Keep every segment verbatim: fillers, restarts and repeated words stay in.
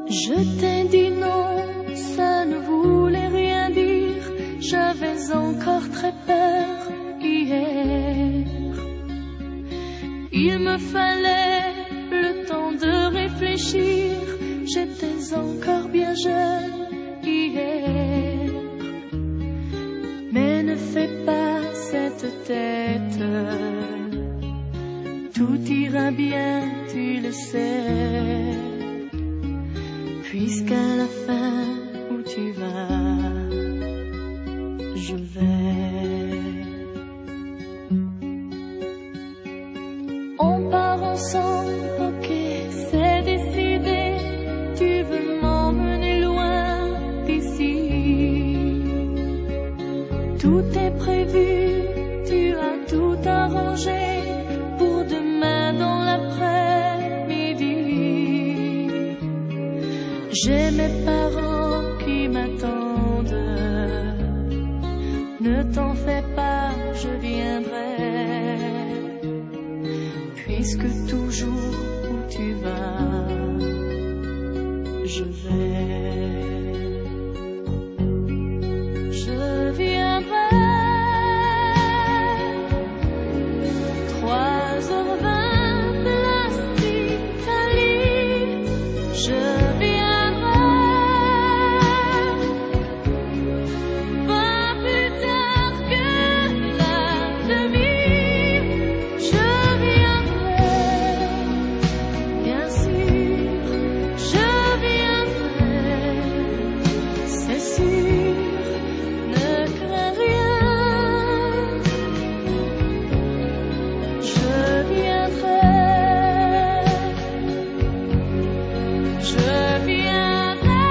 Je t'ai dit non, ça ne voulait rien dire. J'avais encore très peur hier. Il me fallait le temps de réfléchir. J'étais encore bien jeune hier. Mais ne fais pas cette tête. Tout ira bien, tu le sais. Puisqu'à la fin où tu vas, je vais. On part ensemble, ok, c'est décidé. Tu veux m'emmener loin d'ici. Tout est prévu, tu as tout arrangé pour demain dans l'après-midi. J'ai mes parents qui m'attendent. Ne t'en fais pas, je viendrai. Puisque toujours où tu vas, je vais. Je viendrai. trois heures vingt, place d'Italie. Je viendrai. Pas plus tard que la demi. Je viendrai. Bien sûr, je viendrai. C'est sûr, ne crains rien. Je viendrai. Je viendrai.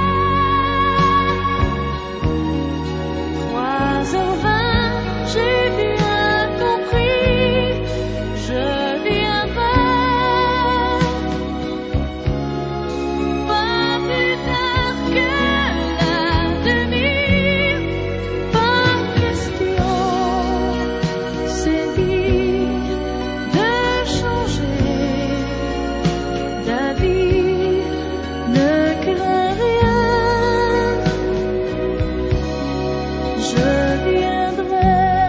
trois heures vingt, j'ai bien compris. Je viendrai. Pas plus tard que la demi. Pas question, c'est dit, de changer d'avis. Ne crains rien. Je viendrai.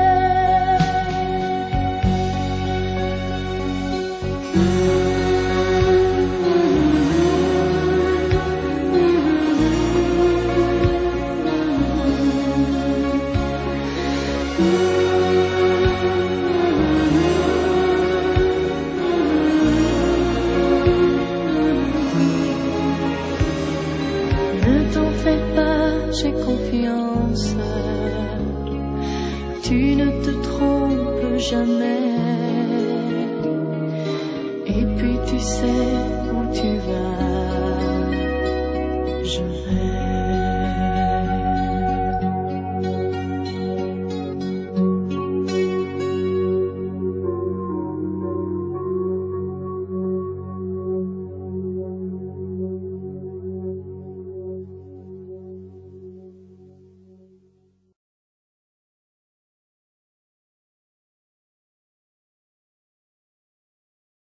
Ne t'en fais pas, j'ai confiance. Tu ne te trompes jamais. Et puis tu sais où tu vas. Je vais.